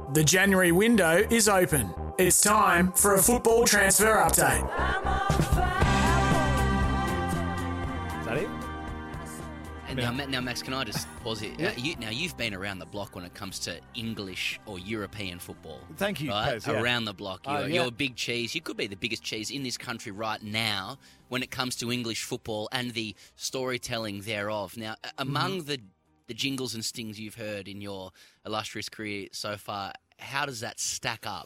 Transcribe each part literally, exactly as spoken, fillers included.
The January window is open. It's time for a football transfer update. Is that it? And now, Ma- now, Max, can I just pause it? Yeah. Uh, you, now, you've been around the block when it comes to English or European football. Thank you, right? Pez, yeah. Around the block. You're, Uh, yeah. you're a big cheese. You could be the biggest cheese in this country right now when it comes to English football and the storytelling thereof. Now, a- among Mm-hmm. the, the jingles and stings you've heard in your illustrious career so far, how does that stack up?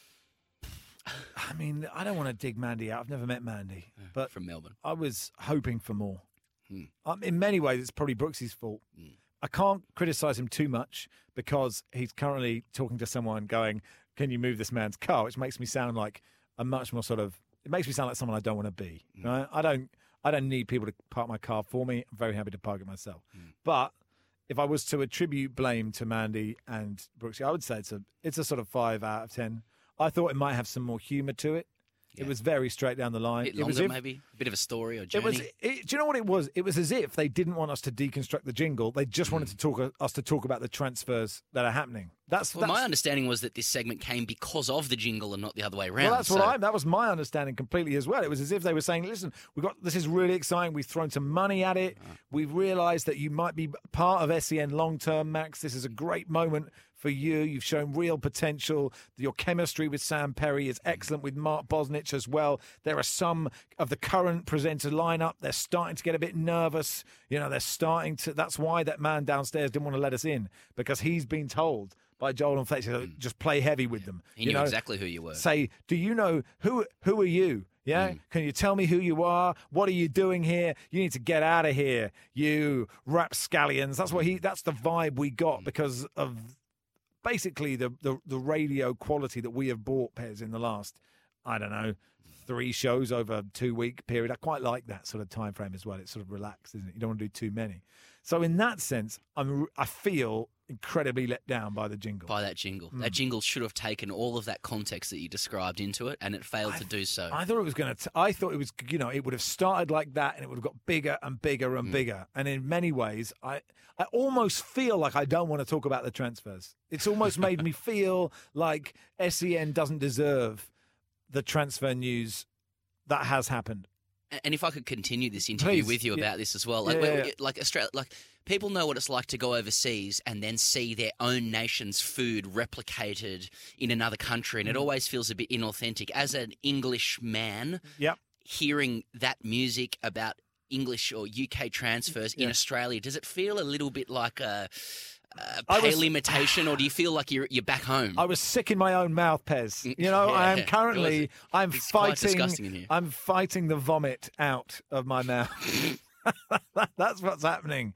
I mean, I don't want to dig Mandy out. I've never met Mandy, but From Melbourne. I was hoping for more. Hmm. Um, in many ways, it's probably Brooksy's fault. Hmm. I can't criticise him too much because he's currently talking to someone going, can you move this man's car? Which makes me sound like a much more sort of, it makes me sound like someone I don't want to be. Hmm. Right? I don't I don't need people to park my car for me. I'm very happy to park it myself. Hmm. But if I was to attribute blame to Mandy and Brooksy, I would say it's a it's a sort of five out of ten. I thought it might have some more humour to it. It Yeah. was very straight down the line. A bit It was longer, if- maybe? A bit of a story or It journey? was. It, do you know what it was? It was as if they didn't want us to deconstruct the jingle. They just wanted to talk us to talk about the transfers that are happening. That's, Well, that's my understanding was that this segment came because of the jingle and not the other way around. well, that's what so- I. That was my understanding completely as well. It was as if they were saying, "Listen, we got this is really exciting. We've thrown some money at it. We've realised that you might be part of S E N long term, Max. This is a great moment for you. You've shown real potential. Your chemistry with Sam Perry is excellent with Mark Bosnich as well. There are some of the current presenter lineup. They're starting to get a bit nervous. You know, they're starting to. That's why that man downstairs didn't want to let us in because he's been told by Joel and Fletcher, just play heavy with them. He you knew know? exactly who you were. Say, do you know who who are you? Yeah? Can you tell me who you are? What are you doing here? You need to get out of here, you rapscallions. That's what he that's the vibe we got because of basically the, the, the radio quality that we have bought, Pez, in the last, I don't know, three shows over a two-week period. I quite like that sort of time frame as well. It's sort of relaxed, isn't it? You don't want to do too many. So in that sense, I'm I feel incredibly let down by the jingle. By that jingle. Mm. That jingle should have taken all of that context that you described into it, and it failed to do so. I thought it was going to. I thought it was. You know, it would have started like that, and it would have got bigger and bigger Mm. and bigger. And in many ways, I, I almost feel like I don't want to talk about the transfers. It's almost made me feel like S E N doesn't deserve the transfer news that has happened. And if I could continue this interview Please, with you yeah. about this as well, like, Yeah, we're- yeah, we're- like Australia, like people know what it's like to go overseas and then see their own nation's food replicated in another country, and it always feels a bit inauthentic. As an English man, Yep. hearing that music about English or U K transfers in Yeah. Australia, does it feel a little bit like a, a I was- pale imitation, or do you feel like you're you're back home? I was sick in my own mouth, Pez. You know, I am Yeah, currently. it was- I'm it's quite fighting. disgusting in here. I'm fighting the vomit out of my mouth. That's what's happening.